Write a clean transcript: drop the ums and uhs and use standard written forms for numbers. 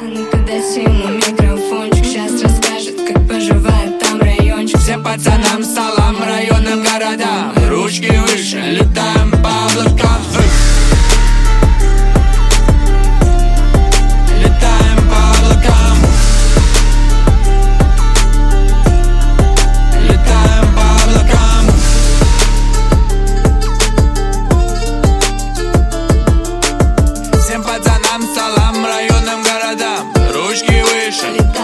ну-ка дай ему микрофончик, сейчас расскажет, как поживает там райончик. Всем пацанам салам, районным городам, ручки выше, летаем по облакам. Летаем по облакам. Летаем по облакам. Всем пацанам салам, районным городам, ручки выше.